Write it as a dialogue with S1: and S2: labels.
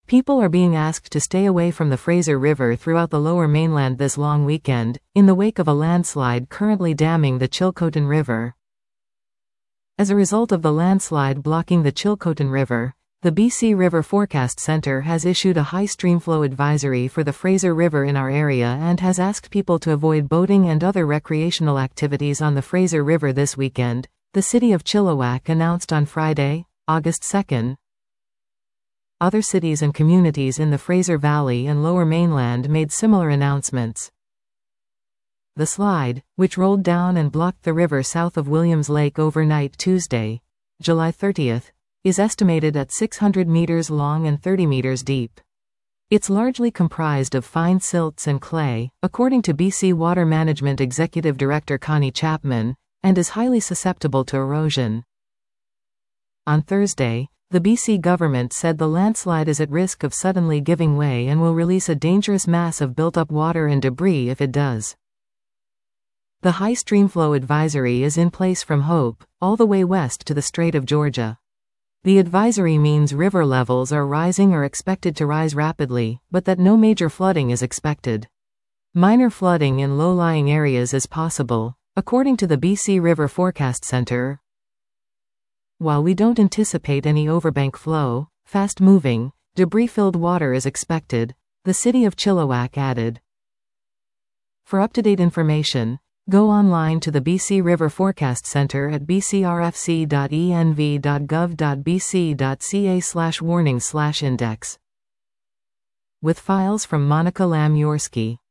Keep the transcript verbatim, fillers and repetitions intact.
S1: People are being asked to stay away from the Fraser River throughout the lower mainland this long weekend, in the wake of a landslide currently damming the Chilcotin River. As a result of the landslide blocking the Chilcotin River, the B C River Forecast Centre has issued a high streamflow advisory for the Fraser River in our area and has asked people to avoid boating and other recreational activities on the Fraser River this weekend, the city of Chilliwack announced on Friday, August second. Other cities and communities in the Fraser Valley and Lower Mainland made similar announcements. The slide, which rolled down and blocked the river south of Williams Lake overnight Tuesday, July thirtieth, is estimated at six hundred meters long and thirty meters deep. It's largely comprised of fine silts and clay, according to B C Water Management Executive Director Connie Chapman, and is highly susceptible to erosion. On Thursday, the B C government said the landslide is at risk of suddenly giving way and will release a dangerous mass of built-up water and debris if it does. The high streamflow advisory is in place from Hope, all the way west to the Strait of Georgia. The advisory means river levels are rising or expected to rise rapidly, but that no major flooding is expected. Minor flooding in low-lying areas is possible, according to the B C River Forecast Centre. While we don't anticipate any overbank flow, fast-moving, debris-filled water is expected, the city of Chilliwack added. For up-to-date information, go online to the B C River Forecast Centre at b c r f c dot e n v dot gov dot b c dot c a slash warnings slash index. With files from Monica Lam-Yorsky.